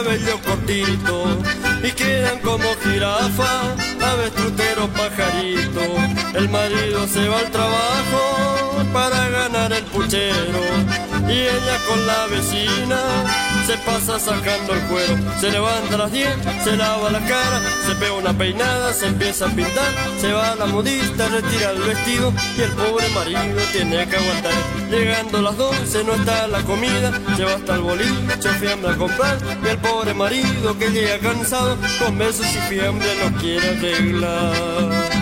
cabello cortito y quedan como jirafa, avestrutero pajarito. El marido se va al trabajo para ganar el puchero y ella con la vecina se pasa sacando el cuero. Se levanta a las 10, se lava la cara, se pega una peinada, se empieza a pintar, se va a la modista, retira el vestido y el pobre marido tiene que aguantar. Llegando a las 12 no está la comida, se va hasta el boliche, fiambre a comprar y el pobre marido que llega cansado con besos y fiambre no quiere arreglar.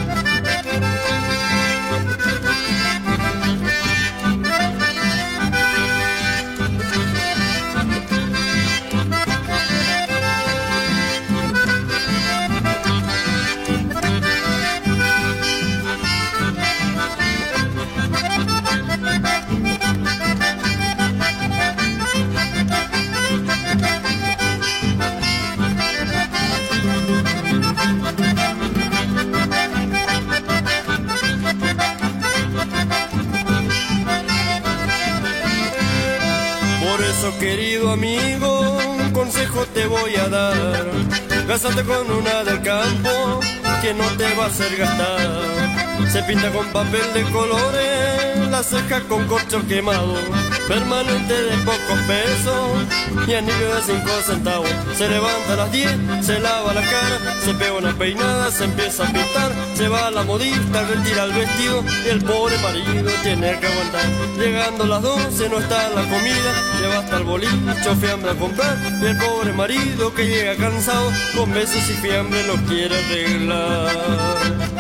Querido amigo, un consejo te voy a dar. Cásate con una del campo que no te va a hacer gastar. Se pinta con papel de colores, la ceja con corcho quemado, permanente de pocos pesos y anillo de 5 centavos. Se levanta a las 10, se lava la cara, se pega una peinada, se empieza a pintar, se va a la modista, retira el vestido y el pobre marido tiene que aguantar. Llegando a las 12 no está la comida, se va hasta el boliche, fiambre a comprar y el pobre marido que llega cansado con besos y fiambre lo quiere arreglar.